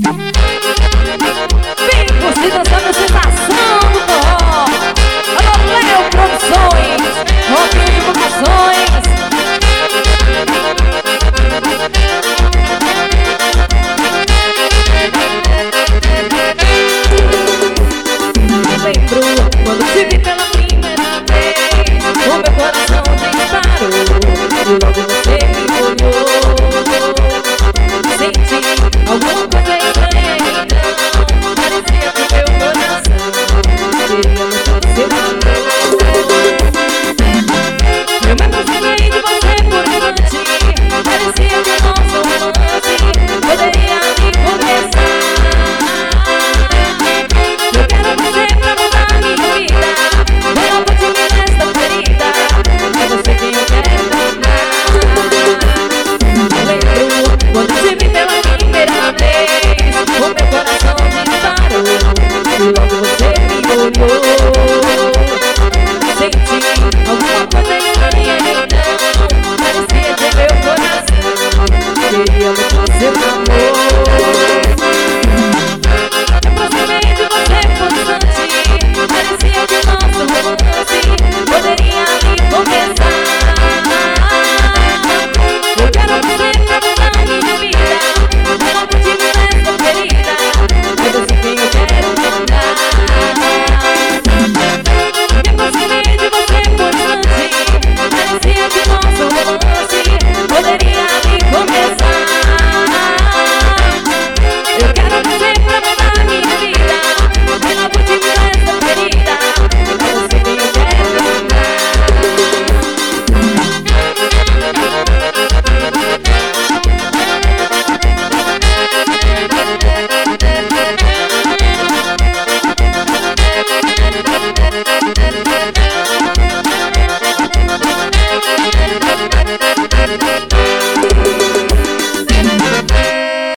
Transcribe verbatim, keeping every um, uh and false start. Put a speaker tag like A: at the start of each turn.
A: Vem curtir dançando a sensação do forró. Alô, Léo Produções, Rock Divulgações. Lembro quando te vi pela primeira vez, o meu coração disparou e logo você me olhou. Senti alguma coisa estranha então, parecia que meu coração queria muito seu amor. Eu me aproximei de você por um instante, parecia que o nosso romance poderia me começar. Eu quero você pra mudar minha vida, não vou te ver nesta ferida, é você que eu quero amar. Lembro quando te vi pela primeira vez, o meu coração disparou e logo você me olhou. Senti alguma coisa estranha então, parecia que meu coração queria muito seu amor. Me aproximei de você por um instante, parecia que o nosso romance poderia me começar. Eu quero você pra mudar minha vida, eu não vou te ver nessa ferida, é você quem eu quero mandar. Me aproximei de você por um instante, parecia que o nosso romance poderia me começar. Eu quero você pra mudar minha vida, eu não vou te ver nessa ferida, é você quem eu quero amar.